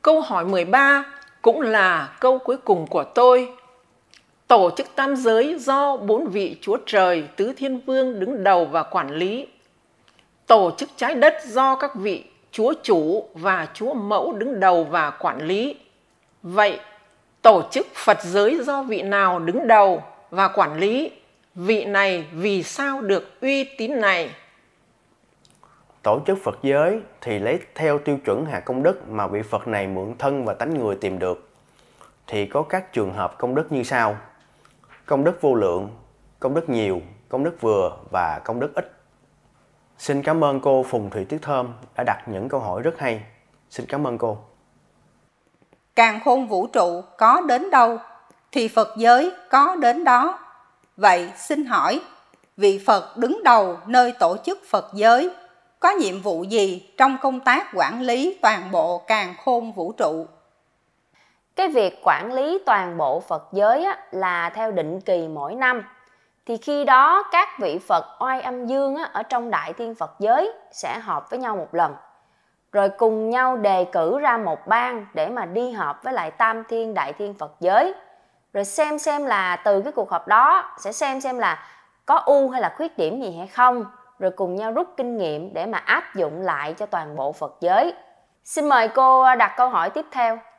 Câu hỏi 13 cũng là câu cuối cùng của tôi. Tổ chức tam giới do 4 vị Chúa Trời, Tứ Thiên Vương đứng đầu và quản lý. Tổ chức trái đất do các vị Chúa Chủ và Chúa Mẫu đứng đầu và quản lý. Vậy, tổ chức Phật giới do vị nào đứng đầu và quản lý? Vị này vì sao được uy tín này? Tổ chức Phật giới thì lấy theo tiêu chuẩn hạt công đức mà vị Phật này mượn thân và tánh người tìm được. Thì có các trường hợp công đức như sau: công đức vô lượng, công đức nhiều, công đức vừa và công đức ít. Xin cảm ơn cô Phùng Thị Tuyết Thơm đã đặt những câu hỏi rất hay. Xin cảm ơn cô. Càn khôn vũ trụ có đến đâu thì Phật giới có đến đó. Vậy xin hỏi, vị Phật đứng đầu nơi tổ chức Phật giới có nhiệm vụ gì trong công tác quản lý toàn bộ càn khôn vũ trụ? Cái việc quản lý toàn bộ Phật giới là theo định kỳ mỗi năm. Thì khi đó các vị Phật oai âm dương ở trong Đại Thiên Phật giới sẽ họp với nhau một lần. Rồi cùng nhau đề cử ra một ban để mà đi họp với lại Tam Thiên Đại Thiên Phật giới. Rồi xem là từ cái cuộc họp đó sẽ xem là có ưu hay là khuyết điểm gì hay không. Rồi cùng nhau rút kinh nghiệm để mà áp dụng lại cho toàn bộ Phật giới. Xin mời cô đặt câu hỏi tiếp theo.